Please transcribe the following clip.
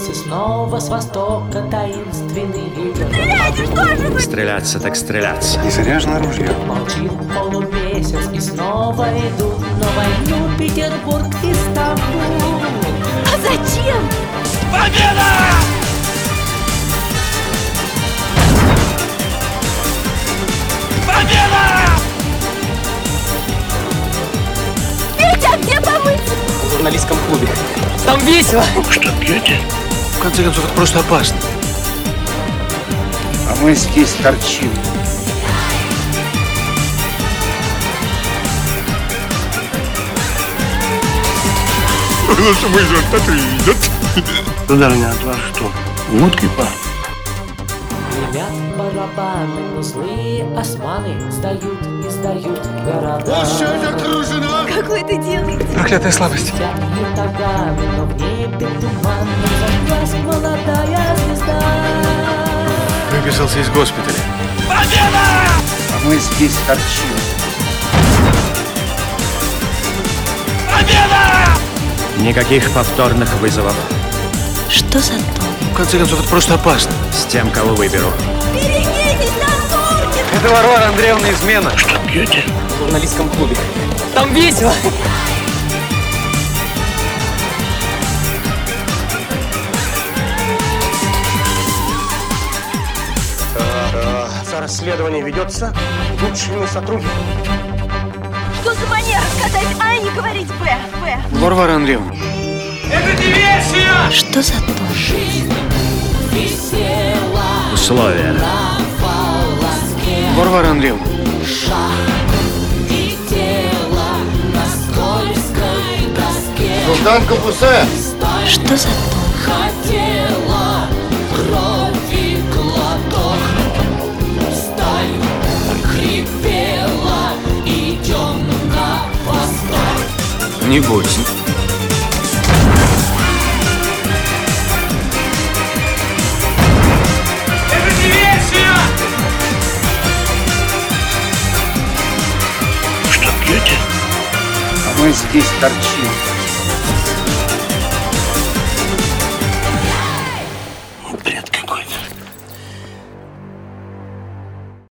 И снова с востока таинственный ветер. Стреляйте, что же вы? Стреляться так стреляться. Не заряжено ружье. Молчит полумесяц, и снова идут на войну Петербург и Стамбул. А зачем? Победа! Победа! Петя, где помыть? В журналистском клубе. Там весело. Что, пьете? В конце концов, это просто опасно. А мы здесь торчим. Лучше мы же идет. Сударыня, от вас что? Водки пахнет. Гремят барабаны, но злые османы сдают и сдают города. Площадь окружена! Какой ты делаете? Проклятая слабость. Тянет ногами, но в небе туман, зажглась молодая звезда. Выписался из госпиталя. Победа! А мы здесь торчим. Победа! Никаких повторных вызовов. Что за дом? В конце концов, это просто опасно. С тем, кого выберу. Берегитесь, там турки! Это Варвара Андреевна измена. Что, пьете? В журналистском клубе. Там весело. Расследование ведется лучшими сотрудниками. Что за манера сказать А и не говорить Б? Варвара Андреевна. Это диверсия! Что за дом? Условия. Варвара Андреевна. Султан Капусе! Что за дом? Не бойся. Это диверсия! Что, пьете? А мы здесь торчим.